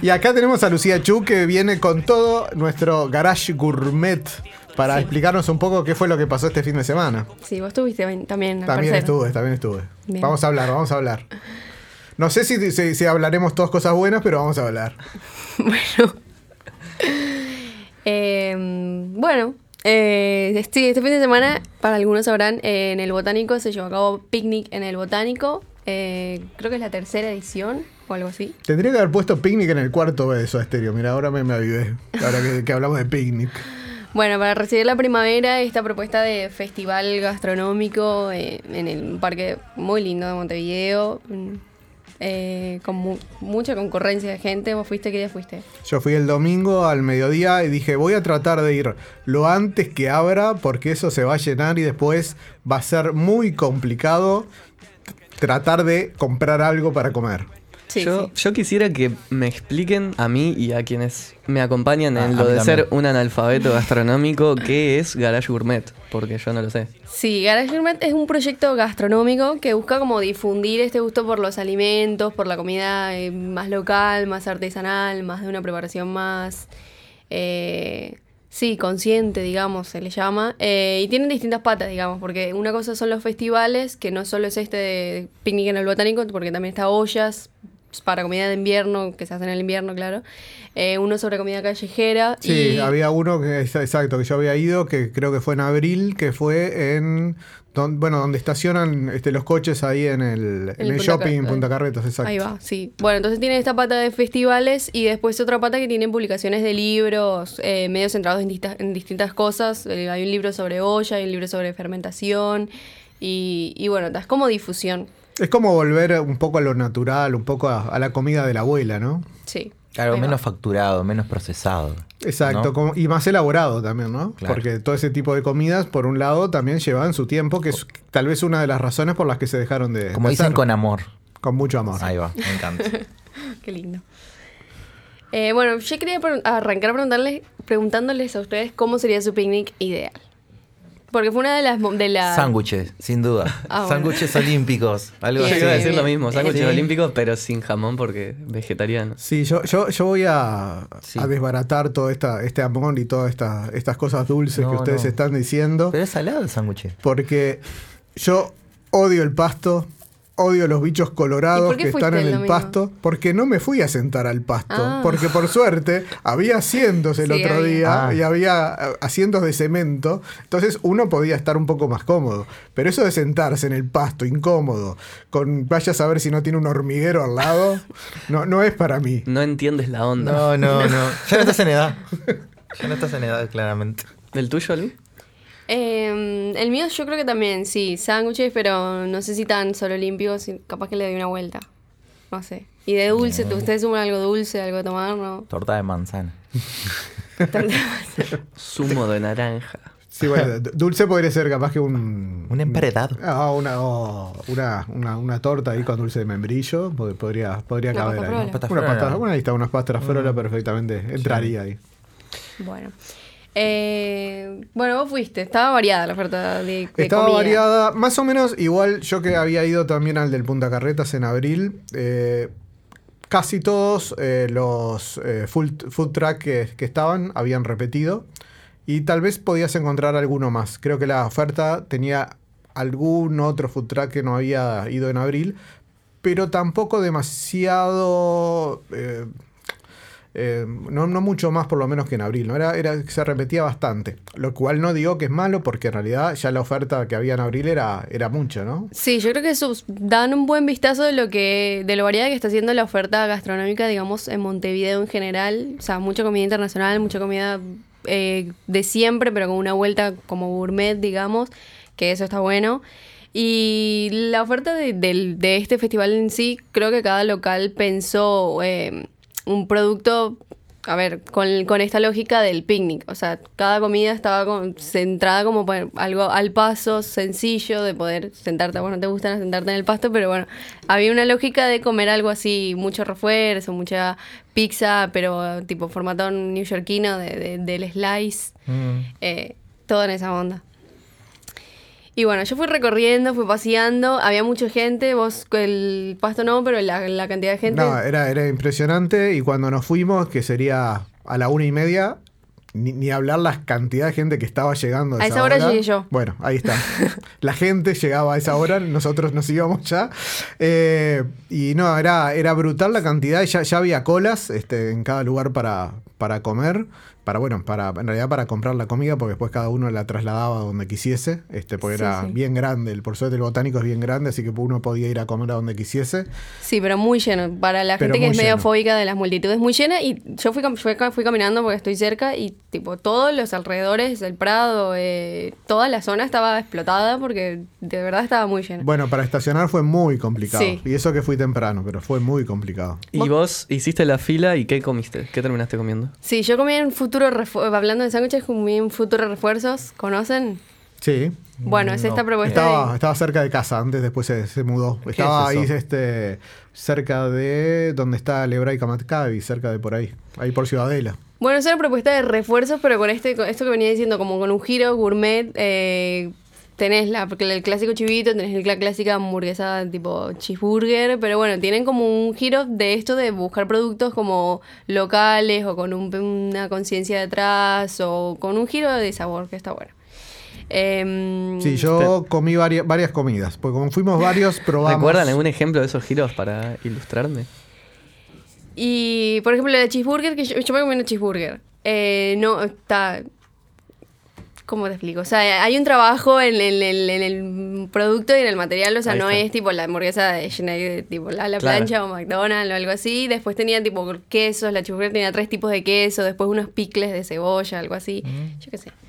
Y acá tenemos a Lucía Chu, que viene con todo nuestro Garage Gourmet para explicarnos un poco qué fue lo que pasó este fin de semana. Sí, vos estuviste también. También estuve. Bien. Vamos a hablar. No sé si hablaremos todas cosas buenas, pero vamos a hablar. Bueno. Este fin de semana, para algunos sabrán, en el Botánico se llevó a cabo picnic en el Botánico. Creo que es la 3ª edición o algo así. Tendría que haber puesto picnic en el 4º B de Soda Stereo. Mira, ahora me avivé. Ahora que hablamos de picnic. Bueno, para recibir la primavera, esta propuesta de festival gastronómico en un parque muy lindo de Montevideo, con mucha concurrencia de gente. ¿Vos fuiste? ¿Qué día fuiste? Yo fui el domingo al mediodía y dije, voy a tratar de ir lo antes que abra, porque eso se va a llenar y después va a ser muy complicado tratar de comprar algo para comer. Sí, yo quisiera que me expliquen a mí y a quienes me acompañan en lo de ser un analfabeto gastronómico, ¿qué es Garage Gourmet? Porque yo no lo sé. Sí, Garage Gourmet es un proyecto gastronómico que busca como difundir este gusto por los alimentos, por la comida más local, más artesanal, más de una preparación más... consciente, digamos, se le llama. Y tienen distintas patas, digamos, porque una cosa son los festivales, que no solo es este de picnic en el Botánico, porque también está ollas para comida de invierno, que se hace en el invierno, claro. Uno sobre comida callejera. Sí, había uno que yo había ido, que creo que fue en abril, que fue en... donde estacionan los coches ahí en el shopping en Punta Carretas, exacto. Ahí va, sí. Bueno, entonces tienen esta pata de festivales y después otra pata que tienen publicaciones de libros, medio centrados en distintas cosas. Hay un libro sobre olla, hay un libro sobre fermentación y bueno, es como difusión. Es como volver un poco a lo natural, un poco a la comida de la abuela, ¿no? Sí. Claro, menos facturado, menos procesado. Exacto, ¿no? Y más elaborado también, ¿no? Claro. Porque todo ese tipo de comidas, por un lado, también llevan su tiempo, que es tal vez una de las razones por las que se dejaron de Como dicen, con amor. Con mucho amor. Ahí va, me encanta. Qué lindo. Bueno, yo quería arrancar preguntándoles a ustedes cómo sería su picnic ideal. Porque fue una de las... Sándwiches, sin duda. Bueno. Sándwiches olímpicos. Algo Yo así. iba a decir lo mismo, sándwiches Sí. olímpicos, pero sin jamón porque vegetariano. Sí, yo voy a desbaratar todo este amor y todas estas cosas dulces que ustedes están diciendo. Pero es salado el sándwich. Porque yo odio el pasto, odio los bichos colorados que están en el pasto, porque no me fui a sentar al pasto, porque por suerte había asientos el otro día y había asientos de cemento, entonces uno podía estar un poco más cómodo, pero eso de sentarse en el pasto incómodo, vaya a saber si no tiene un hormiguero al lado, no es para mí. No entiendes la onda. No. Ya no estás en edad. Claramente. ¿El tuyo, Lu? El mío yo creo que también, sí, sándwiches, pero no sé si tan solo olímpicos, capaz que le doy una vuelta. No sé. Y de dulce, ¿ustedes suman algo dulce, algo de tomar? ¿No? Torta de manzana. Zumo de naranja. Sí, bueno, dulce podría ser capaz que un emparedado. Una torta ahí con dulce de membrillo, podría caber ahí. Unas pastas frola perfectamente entraría ahí. Bueno. Vos fuiste, estaba variada la oferta de Estaba comida. variada, más o menos igual. Yo que había ido también al del Punta Carretas en abril, casi todos los food truck que estaban habían repetido y tal vez podías encontrar alguno más. Creo que la oferta tenía algún otro food truck que no había ido en abril, pero tampoco demasiado... no mucho más por lo menos que en abril, ¿no? Se repetía bastante, lo cual no digo que es malo porque en realidad ya la oferta que había en abril era mucha, ¿no? Sí, yo creo que eso dan un buen vistazo de lo variada que está haciendo la oferta gastronómica, digamos, en Montevideo en general. O sea, mucha comida internacional, mucha comida de siempre, pero con una vuelta como gourmet, digamos, que eso está bueno. Y la oferta de este festival en sí, creo que cada local pensó un producto, a ver, con esta lógica del picnic. O sea, cada comida estaba centrada como algo al paso, sencillo, de poder sentarte. Bueno, no te gusta sentarte en el pasto, pero bueno, había una lógica de comer algo así, mucho refuerzo, mucha pizza, pero tipo formato neoyorquino del slice. Todo en esa onda. Y bueno, yo fui recorriendo, fui paseando, había mucha gente, vos el Pasto no, pero la cantidad de gente... No, era impresionante, y cuando nos fuimos, que sería a la 1:30, ni hablar la cantidad de gente que estaba llegando a esa hora. Llegué yo. Bueno, ahí está. La gente llegaba a esa hora, nosotros nos íbamos ya. Y no, era brutal la cantidad, ya había colas en cada lugar para comer. En realidad para comprar la comida, porque después cada uno la trasladaba donde quisiese, porque era bien grande, por suerte el botánico es bien grande, así que uno podía ir a comer a donde quisiese. Sí, pero muy lleno, para la gente que es medio fóbica de las multitudes, muy llena, y yo fui caminando porque estoy cerca, y tipo todos los alrededores, el Prado, toda la zona estaba explotada, porque de verdad estaba muy llena. Bueno, para estacionar fue muy complicado, y eso que fui temprano, pero fue muy complicado. ¿Y vos hiciste la fila y qué comiste? ¿Qué terminaste comiendo? Sí, yo comí en hablando de sándwiches, comí en Futuro Refuerzos, ¿conocen? Sí. Bueno, es esta propuesta. Estaba cerca de casa, después se mudó. Estaba ahí cerca de donde está el Hebraica Maccabi, cerca de por ahí por Ciudadela. Bueno, es una propuesta de refuerzos, pero con esto que venía diciendo, como con un giro gourmet. Tenés el clásico chivito, tenés la clásica hamburguesa tipo cheeseburger, pero bueno, tienen como un giro de esto de buscar productos como locales o con una conciencia detrás o con un giro de sabor, que está bueno. Sí, yo comí varias comidas, porque como fuimos varios, probamos... ¿Recuerdan algún ejemplo de esos giros para ilustrarme? Y, por ejemplo, la cheeseburger, que yo me comí una cheeseburger. No, está... ¿Cómo te explico? O sea, hay un trabajo en el producto y en el material, o sea, no es tipo la hamburguesa de Schneider, tipo la plancha o McDonald's o algo así. Después tenía tipo quesos, la cheeseburger tenía 3 tipos de queso, después unos picles de cebolla, algo así. Yo qué sé.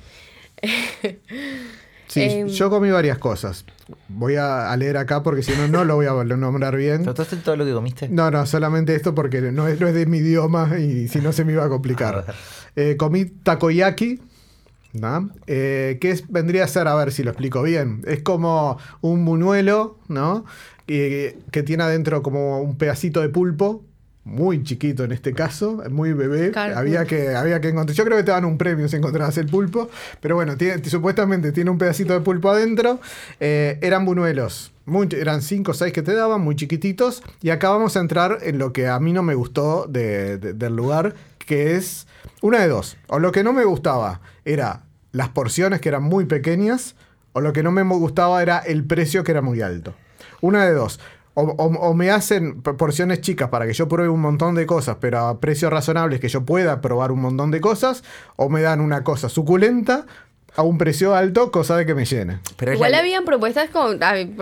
Sí, yo comí varias cosas. Voy a leer acá porque si no lo voy a nombrar bien. ¿Trataste todo lo que comiste? No, solamente esto porque no es de mi idioma y si no se me iba a complicar. Comí takoyaki. ¿No? Vendría a ser, a ver si lo explico bien, es como un buñuelo, ¿no? Que tiene adentro como un pedacito de pulpo, muy chiquito en este caso, muy bebé. Claro. Había que encontrar, yo creo que te dan un premio si encontrabas el pulpo, pero bueno, supuestamente tiene un pedacito de pulpo adentro. Eran buñuelos, eran 5 o 6 que te daban, muy chiquititos, y acá vamos a entrar en lo que a mí no me gustó del lugar, que es una de dos. O lo que no me gustaba era las porciones, que eran muy pequeñas, o lo que no me gustaba era el precio, que era muy alto. Una de dos. O me hacen porciones chicas para que yo pruebe un montón de cosas, pero a precios razonables, que yo pueda probar un montón de cosas, o me dan una cosa suculenta a un precio alto, cosa de que me llene. Pero igual habían propuestas con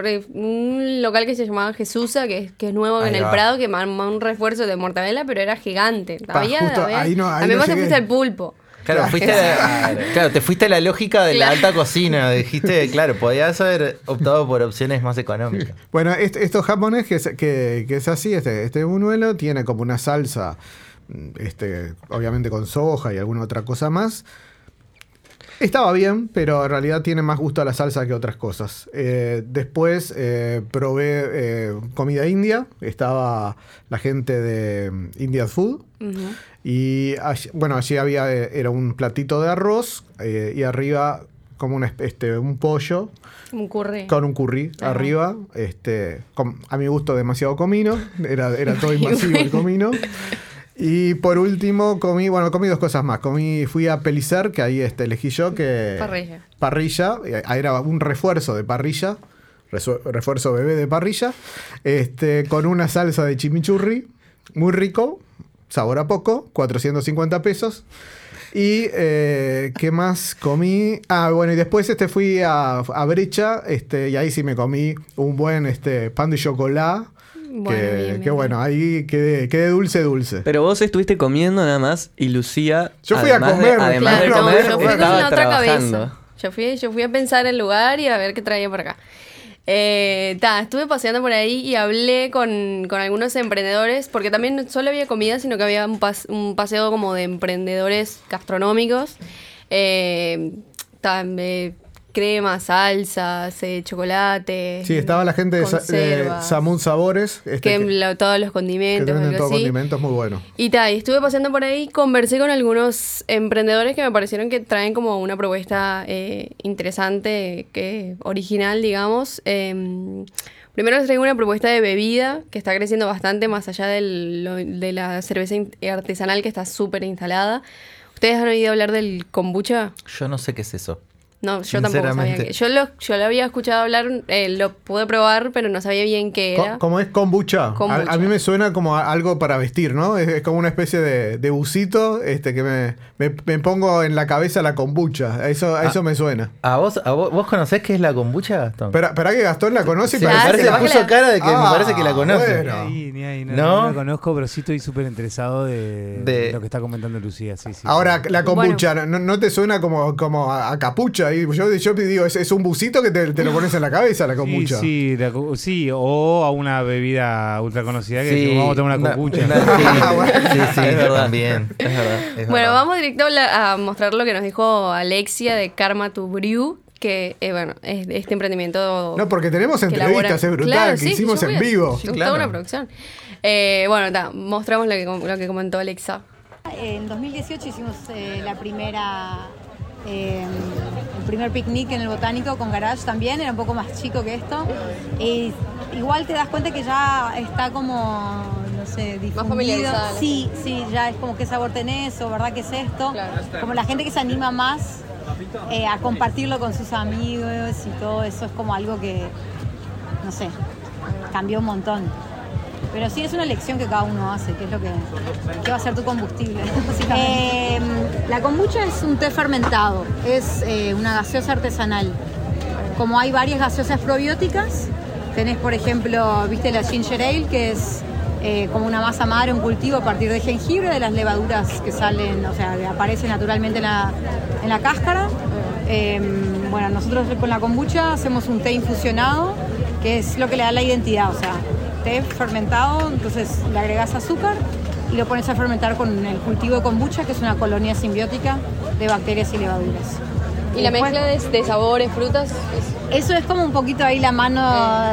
un local que se llamaba Jesusa, que es nuevo en el Prado, que mandó un refuerzo de mortadela, pero era gigante. Ahí no a mí me fuiste al pulpo. Claro, te fuiste a la lógica de la alta cocina. Dijiste, claro, podías haber optado por opciones más económicas. Bueno, estos japoneses que es así, este buñuelo tiene como una salsa, obviamente con soja y alguna otra cosa más. Estaba bien, pero en realidad tiene más gusto a la salsa que otras cosas. Después probé comida india. Estaba la gente de Indian Food. Uh-huh. Y allí era un platito de arroz y arriba como un pollo. Un curry. Con un curry arriba. A mi gusto demasiado comino. Era todo invasivo el comino. Y por último comí 2 cosas más. Fui a Pelicer, que ahí elegí yo, que... Parrilla. Era un refuerzo de parrilla. Refuerzo bebé de parrilla. Con una salsa de chimichurri. Muy rico. Sabor a poco. 450 pesos. Y ¿qué más comí? Y después fui a Brecha. Y ahí sí me comí un buen pan de chocolate. Bueno, ahí quedé dulce. Pero vos estuviste comiendo nada más y Lucía... Yo fui a comer. Yo fui con la otra cabeza. Yo fui a pensar el lugar y a ver qué traía por acá. Estuve paseando por ahí y hablé con algunos emprendedores, porque también no solo había comida, sino que había un paseo como de emprendedores gastronómicos. cremas, salsas, chocolate. Sí, estaba la gente de Samún Sabores. Todos los condimentos. Que tienen todos condimentos, muy bueno. Y estuve paseando por ahí, conversé con algunos emprendedores que me parecieron que traen como una propuesta interesante, original, digamos. Primero les traigo una propuesta de bebida que está creciendo bastante más allá de la cerveza artesanal que está súper instalada. ¿Ustedes han oído hablar del kombucha? Yo no sé qué es eso. No, yo tampoco sabía que... Yo lo había escuchado hablar, lo pude probar, pero no sabía bien qué era. ¿Cómo es kombucha? A mí me suena como algo para vestir, ¿no? Es como una especie de busito que me pongo en la cabeza la kombucha. Eso me suena. ¿Vos conocés qué es la kombucha, Gastón? ¿Para que Gastón la conoce? Sí, me puso cara de que me parece que la conoce. Bueno. Ni ahí, no la conozco, pero sí estoy súper interesado de lo que está comentando Lucía. Sí. Ahora, la kombucha, ¿no te suena como a capucha? Yo digo, es un busito que te lo pones en la cabeza, la kombucha. Sí, o a una bebida ultra conocida que vamos a tomar una kombucha. Sí, es verdad. También. Es verdad. Bueno, vamos directo a mostrar lo que nos dijo Alexia de Karma to Brew, que es este emprendimiento. No, porque tenemos entrevistas, es brutal, que hicimos en vivo. Toda una producción. Mostramos lo que comentó Alexa. En 2018 hicimos el primer picnic en el Botánico con Garage también, era un poco más chico que esto. Y igual te das cuenta que ya está como, no sé, difundido. Más familiarizada. Sí, ya es como qué sabor tenés o verdad que es esto. Claro. Como la gente que se anima más a compartirlo con sus amigos y todo eso es como algo que, no sé, cambió un montón. Pero sí es una elección que cada uno hace, que es lo que va a ser tu combustible. La kombucha es un té fermentado, es una gaseosa artesanal. Como hay varias gaseosas probióticas, tenés por ejemplo, viste la ginger ale, que es como una masa madre, un cultivo a partir de jengibre, de las levaduras que salen, o sea, que aparecen naturalmente en la cáscara. Nosotros con la kombucha hacemos un té infusionado, que es lo que le da la identidad, o sea, té fermentado, entonces le agregas azúcar y lo pones a fermentar con el cultivo de kombucha, que es una colonia simbiótica de bacterias y levaduras. ¿Y la mezcla de sabores, frutas? Eso es como un poquito ahí la mano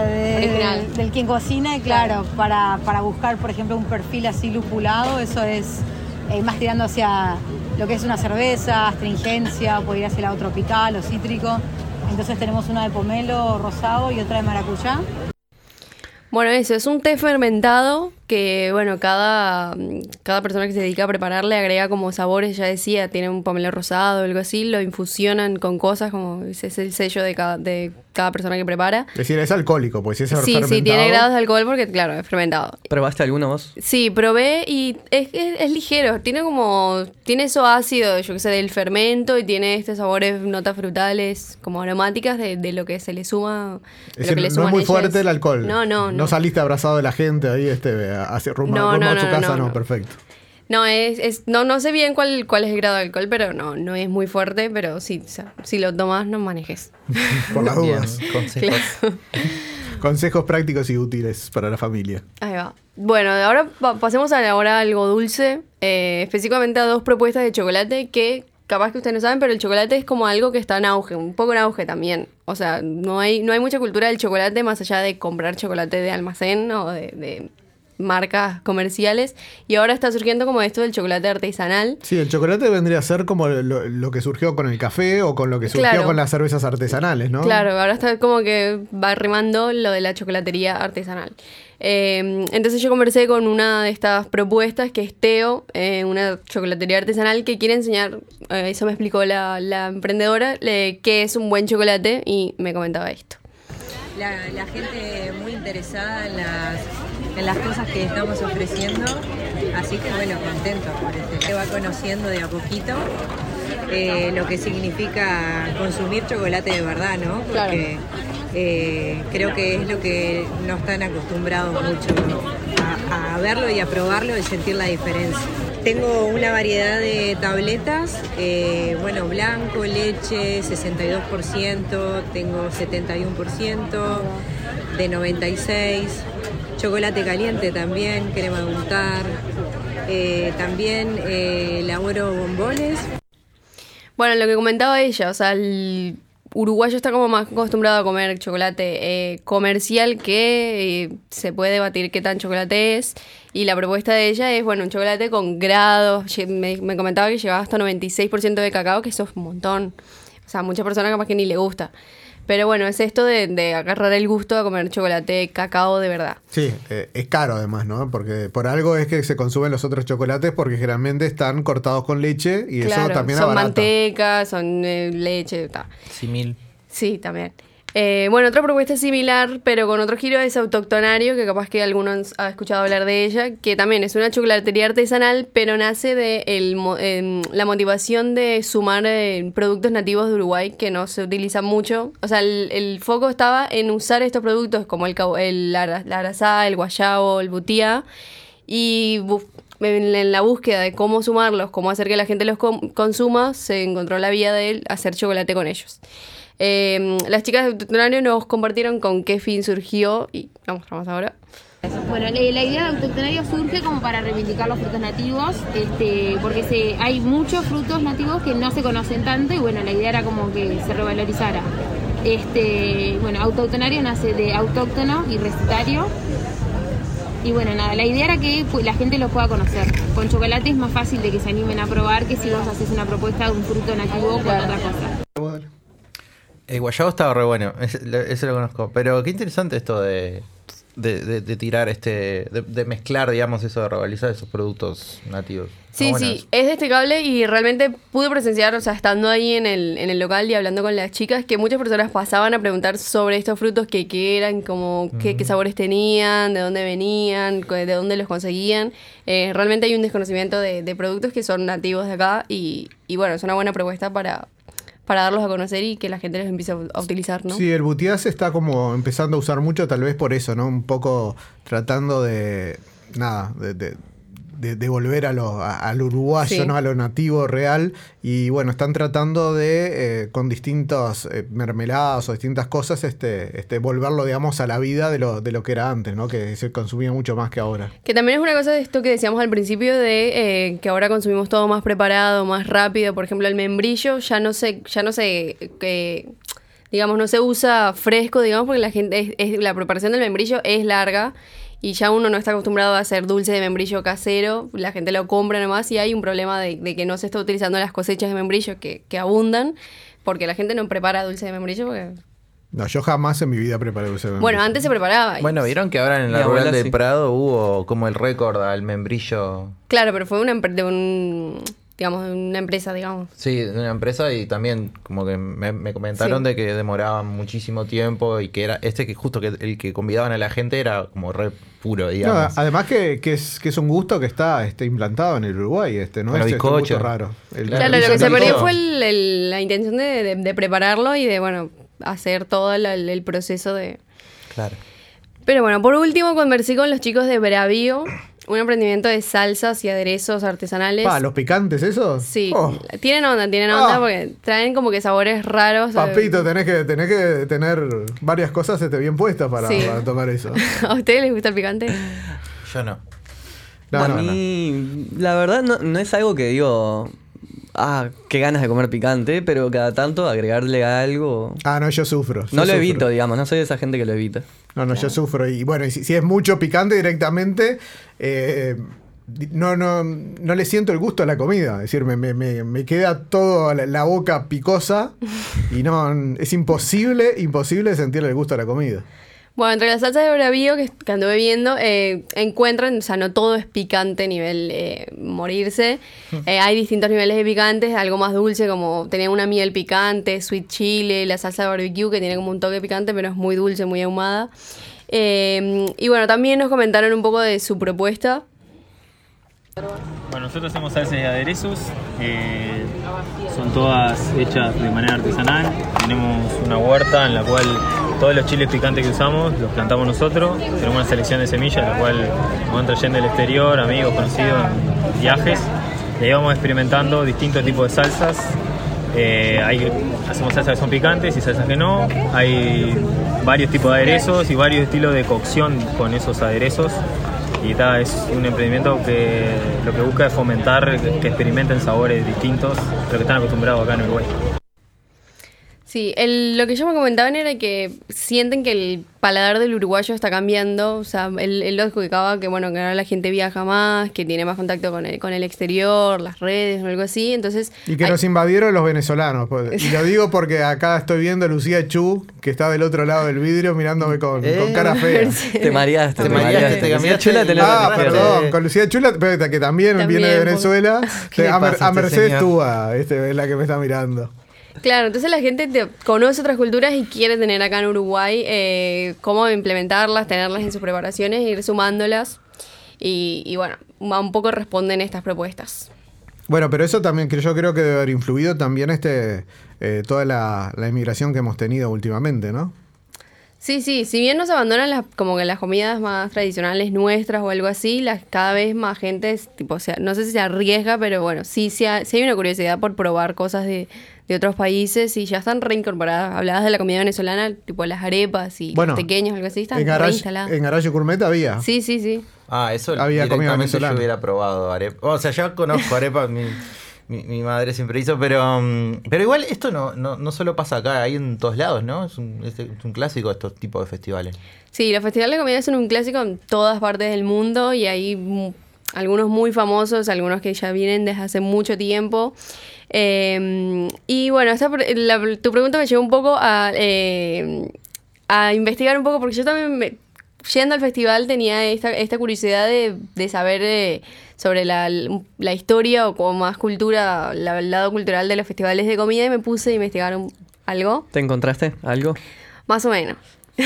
del quien cocina, claro, para buscar, por ejemplo, un perfil así lupulado, eso es más tirando hacia lo que es una cerveza, astringencia, puede ir hacia el lado tropical o cítrico. Entonces tenemos una de pomelo rosado y otra de maracuyá. Bueno, eso, es un té fermentado que, cada persona que se dedica a prepararle agrega como sabores, ya decía, tiene un pomelo rosado o algo así, lo infusionan con cosas, como ese es el sello de cada persona que prepara. Es decir, es alcohólico, pues si es fermentado. Sí, tiene grados de alcohol porque, claro, es fermentado. ¿Probaste alguno vos? Sí, probé y es ligero, tiene eso ácido, yo qué sé, del fermento y tiene sabores, notas frutales, como aromáticas de lo que se le suma. Es decir, no es muy fuerte el alcohol. No. No saliste abrazado de la gente ahí, rumbo a su casa, no, perfecto. No, no sé bien cuál es el grado de alcohol, pero no es muy fuerte, pero sí, o sea, si lo tomas no manejes. Por las dudas. Consejos. Claro. Consejos prácticos y útiles para la familia. Ahí va. Bueno, ahora pasemos ahora a algo dulce, específicamente a 2 propuestas de chocolate que capaz que ustedes no saben, pero el chocolate es como algo que está en auge, un poco en auge también. O sea, no hay mucha cultura del chocolate más allá de comprar chocolate de almacén o de marcas comerciales, y ahora está surgiendo como esto del chocolate artesanal. Sí, el chocolate vendría a ser como lo que surgió con el café o con lo que surgió con las cervezas artesanales, ¿no? Claro, ahora está como que va rimando lo de la chocolatería artesanal. Entonces yo conversé con una de estas propuestas, que es Teo, una chocolatería artesanal que quiere enseñar, eso me explicó la emprendedora, qué es un buen chocolate, y me comentaba esto. La gente muy interesada en las cosas que estamos ofreciendo, así que contento por se va conociendo de a poquito lo que significa consumir chocolate de verdad, ¿no? Porque creo que es lo que no están acostumbrados mucho, ¿no? a verlo y a probarlo y sentir la diferencia. Tengo una variedad de tabletas, blanco, leche, 62%, tengo 71%, de 96%, chocolate caliente también, crema de untar, también elaboro bombones. Bueno, lo que comentaba ella, o sea, uruguayo está como más acostumbrado a comer chocolate comercial, que se puede debatir qué tan chocolate es. Y la propuesta de ella es, bueno, un chocolate con grados. Me comentaba que llevaba hasta 96% de cacao, que eso es un montón. O sea, a muchas personas capaz que ni le gusta. Pero bueno, es esto de agarrar el gusto a comer chocolate cacao de verdad. Sí, es caro además, ¿no? Porque por algo es que se consumen los otros chocolates, porque generalmente están cortados con leche y claro, eso también son abarata. Manteca, son leche, ta. Simil. Sí, también. Bueno, otra propuesta similar, pero con otro giro, es Autoctonario, que capaz que algunos han escuchado hablar de ella, que también es una chocolatería artesanal, pero nace de la motivación de sumar productos nativos de Uruguay que no se utilizan mucho. O sea, el foco estaba en usar estos productos como la arazá, el guayabo, el butía, y en la búsqueda de cómo sumarlos, cómo hacer que la gente los consuma, se encontró la vía de hacer chocolate con ellos. Las chicas de Autoctonario nos compartieron con qué fin surgió y lo mostramos ahora. Bueno, la idea de Autoctonario surge como para reivindicar los frutos nativos, porque hay muchos frutos nativos que no se conocen tanto y bueno, la idea era como que se revalorizara. Bueno, Autoctonario nace de autóctono y recetario. Y bueno, nada, la idea era que la gente los pueda conocer. Con chocolate es más fácil de que se animen a probar que si vos haces una propuesta de un fruto nativo con otra cosa. El guayabo estaba re bueno, ese lo conozco. Pero qué interesante esto de tirar de mezclar, digamos, eso de rivalizar esos productos nativos. Sí, sí, es destacable y realmente pude presenciar, o sea, estando ahí en el local y hablando con las chicas, que muchas personas pasaban a preguntar sobre estos frutos, qué eran, como qué sabores tenían, de dónde venían, de dónde los conseguían. Realmente hay un desconocimiento de productos que son nativos de acá y bueno, es una buena propuesta para darlos a conocer y que la gente los empiece a utilizar, ¿no? Sí, el butiá se está como empezando a usar mucho, tal vez por eso, ¿no? Un poco tratando de volver al uruguayo, sí, ¿no? A lo nativo real. Y bueno, están tratando de, con distintas mermeladas o distintas cosas, volverlo, digamos, a la vida de lo que era antes, ¿no? Que se consumía mucho más que ahora. Que también es una cosa de esto que decíamos al principio de que ahora consumimos todo más preparado, más rápido. Por ejemplo, el membrillo ya no se digamos, no se usa fresco, digamos, porque la preparación del membrillo es larga. Y ya uno no está acostumbrado a hacer dulce de membrillo casero, la gente lo compra nomás y hay un problema de que no se está utilizando las cosechas de membrillo que abundan, porque la gente no prepara dulce de membrillo. Porque... No, yo jamás en mi vida preparé dulce de membrillo. Bueno, antes se preparaba. Bueno, vieron que ahora en la rural del Prado hubo como el récord al membrillo. Claro, pero fue de una empresa, digamos. Sí, de una empresa y también como que me comentaron, sí, de que demoraban muchísimo tiempo y que era que justo que el que convidaban a la gente era como re puro, digamos. No, además que es un gusto que está implantado en el Uruguay, no es un gusto raro. Claro, lo que se perdió fue la intención de prepararlo y de, bueno, hacer todo el proceso de... Claro. Pero bueno, por último conversé con los chicos de Bravío, un emprendimiento de salsas y aderezos artesanales. ¿Los picantes esos? Sí, tienen onda porque traen como que sabores raros. Papito, tenés que tener varias cosas bien puestas para tomar eso. ¿A ustedes les gusta el picante? Yo no. A mí, la verdad, no es algo que digo... qué ganas de comer picante, pero cada tanto agregarle algo... No, yo sufro. No lo evito, digamos, no soy de esa gente que lo evita. No, yo sufro. Y bueno, y si es mucho picante directamente, no le siento el gusto a la comida. Es decir, me queda todo la boca picosa y es imposible sentirle el gusto a la comida. Bueno, entre las salsas de Bravío que anduve viendo, encuentran, o sea, no todo es picante nivel morirse. Hay distintos niveles de picantes, algo más dulce, como tenía una miel picante, sweet chile, la salsa de barbecue, que tiene como un toque picante, pero es muy dulce, muy ahumada. Y bueno, también nos comentaron un poco de su propuesta. Bueno, nosotros hacemos salsas y aderezos, son todas hechas de manera artesanal. Tenemos una huerta en la cual todos los chiles picantes que usamos los plantamos nosotros. Tenemos una selección de semillas, la cual nos van trayendo del exterior, amigos, conocidos, en viajes. Y ahí vamos experimentando distintos tipos de salsas. Hacemos salsas que son picantes y salsas que no. Hay varios tipos de aderezos y varios estilos de cocción con esos aderezos. Y es un emprendimiento que lo que busca es fomentar que experimenten sabores distintos a lo que están acostumbrados acá en Uruguay. Sí, lo que ellos me comentaban era que sienten que el paladar del uruguayo está cambiando. O sea, él lo adjudicaba que, bueno, que ahora la gente viaja más, que tiene más contacto con el exterior, las redes o algo así. Entonces, y que nos invadieron los venezolanos. Pues. Y lo digo porque acá estoy viendo a Lucía Chu, que está del otro lado del vidrio mirándome con cara fea. Te mareaste. Lucía Chula perdón, con Lucía Chula, que también viene de Venezuela. A Mercedes Túa, es la que me está mirando. Claro, entonces la gente conoce otras culturas y quiere tener acá en Uruguay cómo implementarlas, tenerlas en sus preparaciones, ir sumándolas y bueno, un poco responden estas propuestas. Bueno, pero eso también yo creo que debe haber influido también toda la inmigración que hemos tenido últimamente, ¿no? Sí, si bien no se abandonan como que las comidas más tradicionales nuestras o algo así, cada vez más gente, no sé si se arriesga, pero bueno, sí hay una curiosidad por probar cosas de otros países y ya están reincorporadas. Hablabas de la comida venezolana, tipo las arepas y los pequeños, algo así, están reinstaladas. En Garage Gourmet había. Sí. Eso había comida venezolana. Yo hubiera probado arepa. O sea, yo conozco arepas, mi madre siempre hizo, pero igual esto no solo pasa acá, hay en todos lados, ¿no? Es un clásico estos tipos de festivales. Sí, los festivales de comida son un clásico en todas partes del mundo y hay algunos muy famosos, algunos que ya vienen desde hace mucho tiempo. Y bueno, tu pregunta me llevó un poco a investigar un poco, porque yo también, yendo al festival, tenía esta curiosidad de saber sobre la historia o como más cultura, el lado cultural de los festivales de comida, y me puse a investigar algo. ¿Te encontraste algo? Más o menos.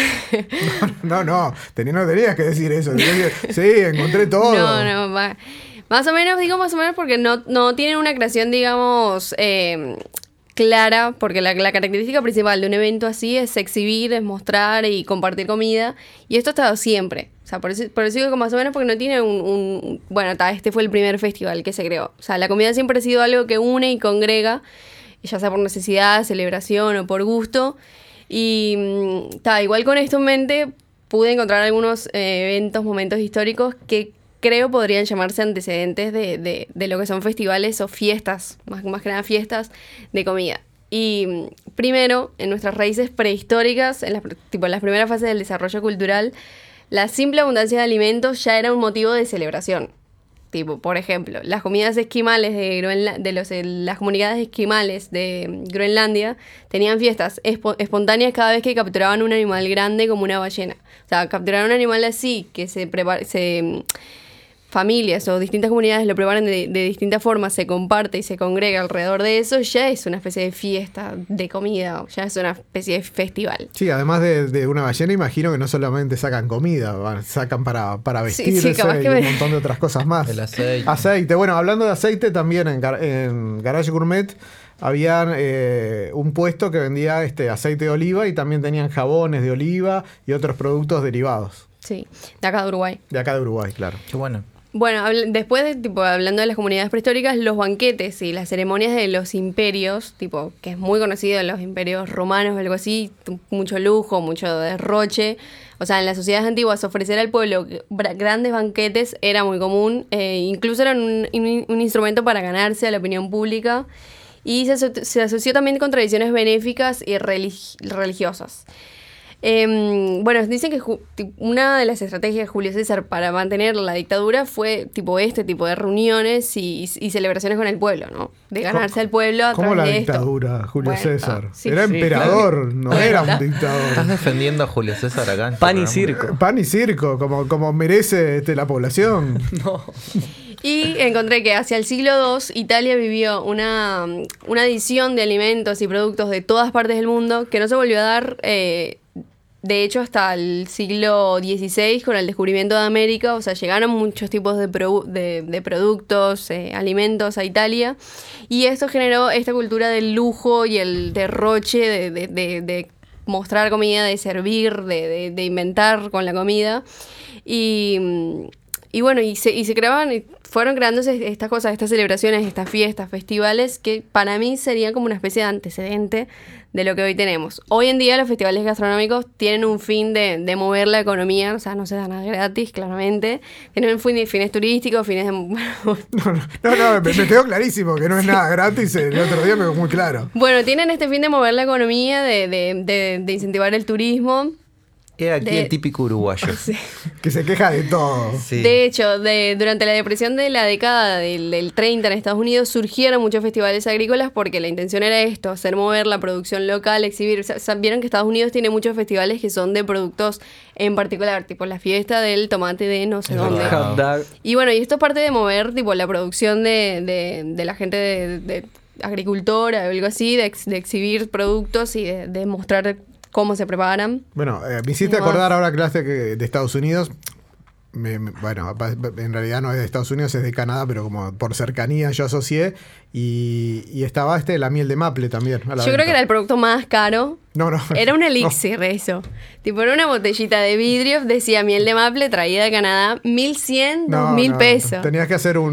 No tenías que decir eso. Sí, encontré todo. No, más o menos, digo más o menos porque no tienen una creación, digamos, clara, porque la característica principal de un evento así es exhibir, es mostrar y compartir comida, y esto ha estado siempre. O sea, por eso digo que más o menos porque no tiene este fue el primer festival que se creó. O sea, la comida siempre ha sido algo que une y congrega, ya sea por necesidad, celebración o por gusto. Y igual con esto en mente pude encontrar algunos momentos históricos que creo podrían llamarse antecedentes de lo que son festivales o fiestas, más que nada fiestas de comida. Y primero, en nuestras raíces prehistóricas, en las primeras fases del desarrollo cultural, la simple abundancia de alimentos ya era un motivo de celebración. Por ejemplo, las comidas esquimales las comunidades esquimales de Groenlandia tenían fiestas espontáneas cada vez que capturaban un animal grande como una ballena. O sea, capturar un animal así, que familias o distintas comunidades lo preparan de distintas formas, se comparte y se congrega alrededor de eso, ya es una especie de fiesta de comida, ya es una especie de festival. Sí, además de una ballena, imagino que no solamente sacan comida, sacan para vestirse y un montón de otras cosas más. El aceite. Aceite. Bueno, hablando de aceite, también en Garage Gourmet habían un puesto que vendía aceite de oliva y también tenían jabones de oliva y otros productos derivados. Sí, de acá de Uruguay. De acá de Uruguay, claro. Qué bueno. Bueno, después hablando de las comunidades prehistóricas, los banquetes y las ceremonias de los imperios, que es muy conocido en los imperios romanos o algo así, mucho lujo, mucho derroche. O sea, en las sociedades antiguas ofrecer al pueblo grandes banquetes era muy común, incluso era un instrumento para ganarse a la opinión pública, y se asoció también con tradiciones benéficas y religiosas. Dicen que una de las estrategias de Julio César para mantener la dictadura fue este tipo de reuniones y celebraciones con el pueblo, ¿no? De ganarse al pueblo a través de esto. ¿Cómo la dictadura, Julio César? Sí, era emperador, claro. No era un dictador. ¿Estás defendiendo a Julio César acá? Pan y circo. Pan y circo, como merece la población. No. Y encontré que hacia el siglo II Italia vivió una adición de alimentos y productos de todas partes del mundo que no se volvió a dar, de hecho, hasta el siglo XVI, con el descubrimiento de América. O sea, llegaron muchos tipos de productos, alimentos a Italia, y esto generó esta cultura del lujo y el derroche de mostrar comida, de servir, de inventar con la comida. Y bueno, y se creaban, fueron creándose estas cosas, estas celebraciones, estas fiestas, festivales, que para mí serían como una especie de antecedente de lo que hoy tenemos. Hoy en día los festivales gastronómicos tienen un fin de mover la economía, o sea, no se da nada gratis, claramente. Tienen fines turísticos, fines de... No, me quedó clarísimo que no es nada gratis, el otro día me quedó muy claro. Bueno, tienen este fin de mover la economía, de incentivar el turismo. Aquí el típico uruguayo. Sí. Que se queja de todo. Sí. De hecho, durante la depresión de la década del 30 en Estados Unidos surgieron muchos festivales agrícolas porque la intención era esto, hacer mover la producción local, exhibir. Vieron que Estados Unidos tiene muchos festivales que son de productos en particular, tipo la fiesta del tomate de no sé dónde. Y bueno, y esto es parte de mover tipo la producción de la gente de agricultora o algo así, de exhibir productos y de mostrar cómo se preparan. Bueno, me hiciste acordar ahora clase de Estados Unidos. Bueno, en realidad no es de Estados Unidos, es de Canadá, pero como por cercanía yo asocié. Y estaba la miel de maple también. Yo creo que era el producto más caro. No. Era un elixir eso. Tipo, era una botellita de vidrio, decía miel de maple, traída de Canadá, 1.100, 2.000 pesos. Tenías que hacer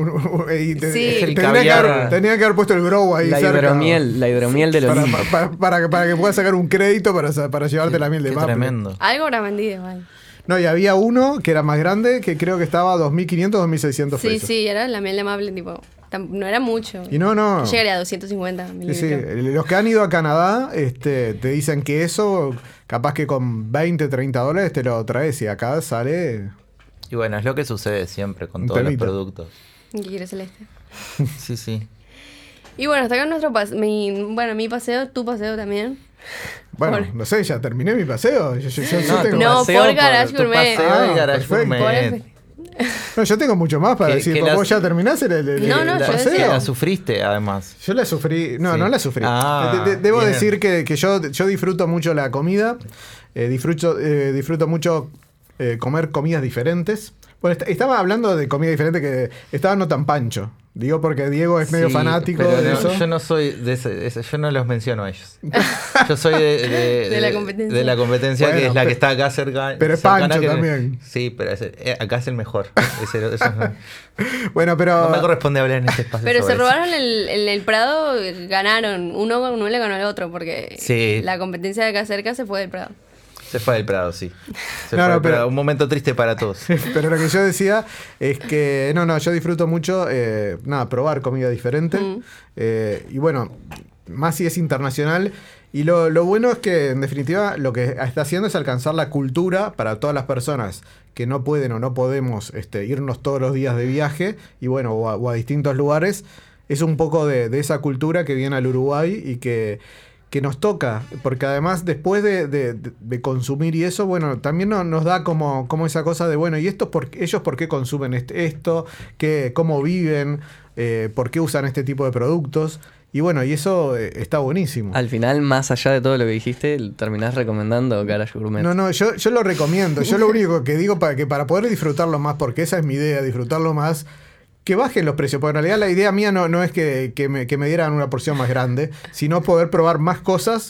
sí. Tenía que haber puesto el grow ahí cerca. La hidromiel de los para que puedas sacar un crédito para llevarte la miel de maple. Tremendo. Algo habrá vendido, vale. No, y había uno que era más grande, que creo que estaba a 2.500, 2.600 pesos. Sí, era la miel de maple, tipo, no era mucho. Y no. Llegaría a 250 mililitros. Sí, los que han ido a Canadá te dicen que eso, capaz que con 20, 30 dólares te lo traes y acá sale... Y bueno, es lo que sucede siempre con todos los productos. ¿Qué quieres, Celeste? Sí. Y bueno, hasta acá nuestro mi paseo, tu paseo también. Bueno, no sé, ya terminé mi paseo. Por Garage Gourmet. Garage Gourmet. No, yo tengo mucho más para decir. ¿Vos ya terminás el paseo? La sufriste, además. Yo la sufrí. No la sufrí. Debo bien. decir que yo disfruto mucho la comida. Disfruto mucho comer comidas diferentes. Bueno, estaba hablando de comida diferente que estaba no tan pancho. Digo porque Diego es medio fanático de eso. Yo no soy de ese, yo no los menciono a ellos. Yo soy de la competencia. De la competencia, bueno, que es la que está acá cerca. Pero es pancho también. Sí, pero acá es el mejor. Bueno, pero... No me corresponde hablar en este espacio. Pero se robaron el Prado, ganaron. Uno le ganó al otro porque la competencia de acá cerca se fue del Prado. Se fue del Prado, sí. Pero un momento triste para todos. Pero lo que yo decía es que, yo disfruto mucho, probar comida diferente. Y bueno, más si es internacional. Y lo bueno es que, en definitiva, lo que está haciendo es alcanzar la cultura para todas las personas que no pueden o no podemos irnos todos los días de viaje, y bueno, o a distintos lugares. Es un poco de esa cultura que viene al Uruguay y que nos toca, porque además después de consumir y eso, bueno, también nos da como esa cosa de, bueno, ¿y ellos por qué consumen esto? ¿Cómo viven? ¿Por qué usan este tipo de productos? Y bueno, y eso está buenísimo. Al final, más allá de todo lo que dijiste, terminás recomendando Garage Gourmet. No, yo lo recomiendo. Yo lo único que digo para poder disfrutarlo más, porque esa es mi idea, disfrutarlo más, que bajen los precios, porque en realidad la idea mía no es que me dieran una porción más grande, sino poder probar más cosas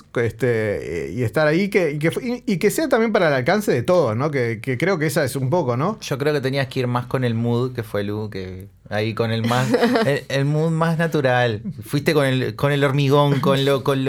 y estar ahí, y que sea también para el alcance de todos, ¿no? Que creo que esa es un poco, ¿no? Yo creo que tenías que ir más con el mood, que fue Lu, que ahí con el más el mood más natural. Fuiste con el hormigón, con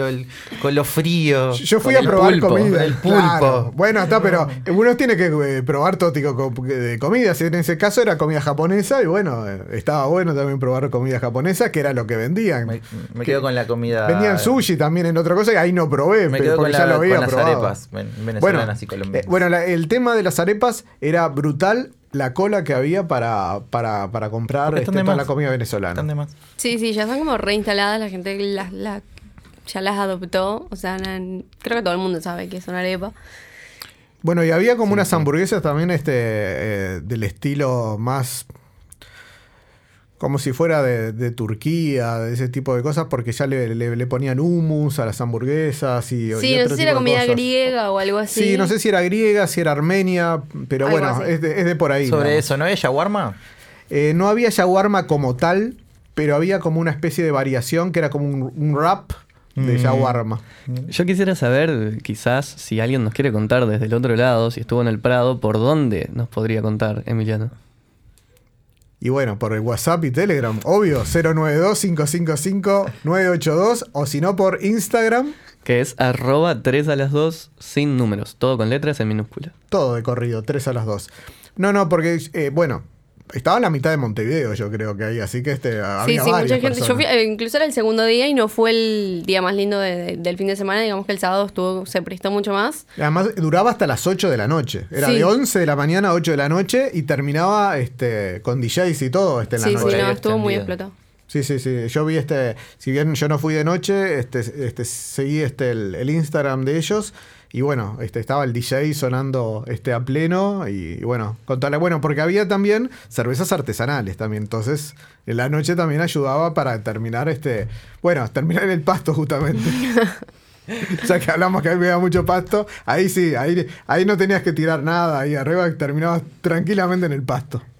lo frío. Yo fui a probar comida. El pulpo. Claro. Bueno, pero uno tiene que probar todo tipo de comidas. En ese caso era comida japonesa y bueno, estaba bueno también probar comida japonesa, que era lo que vendían. Me quedo con la comida. Vendían sushi también en otra cosa y ahí no probé, porque ya lo había probado. Arepas venezolanas y colombianas. Bueno, el tema de las arepas era brutal. La cola que había para comprar toda la comida venezolana. Sí, ya están como reinstaladas, la gente ya las adoptó. O sea, creo que todo el mundo sabe que es una arepa. Bueno, y había como unas hamburguesas también del estilo más... como si fuera de Turquía, de ese tipo de cosas, porque ya le ponían hummus a las hamburguesas y no sé si era comida griega o algo así. Sí, no sé si era griega, si era armenia, pero algo bueno, es de por ahí. Sobre eso, ¿no había shawarma? No había shawarma como tal, pero había como una especie de variación que era como un wrap de shawarma. Yo quisiera saber, quizás, si alguien nos quiere contar desde el otro lado, si estuvo en el Prado, ¿por dónde nos podría contar, Emiliano? Y bueno, por el WhatsApp y Telegram, obvio, 092-555-982, o si no por Instagram. Que es @3a2 sin números, todo con letras en minúscula. Todo de corrido, 3a2. No, porque, bueno, estaba en la mitad de Montevideo, yo creo que ahí, así que había mucha gente. personas. Yo fui, incluso era el segundo día y no fue el día más lindo del fin de semana. Digamos que el sábado se prestó mucho más. Además, duraba hasta las 8 de la noche. Era de 11 de la mañana a 8 de la noche y terminaba con DJs y todo en la noche. Sí, estuvo muy explotado. Sí. Yo vi si bien yo no fui de noche, seguí el Instagram de ellos. Y bueno, estaba el DJ sonando a pleno y bueno, bueno, porque había también cervezas artesanales también, entonces en la noche también ayudaba para terminar terminar en el pasto justamente. Ya que hablamos que había mucho pasto, ahí sí, ahí no tenías que tirar nada, ahí arriba terminabas tranquilamente en el pasto.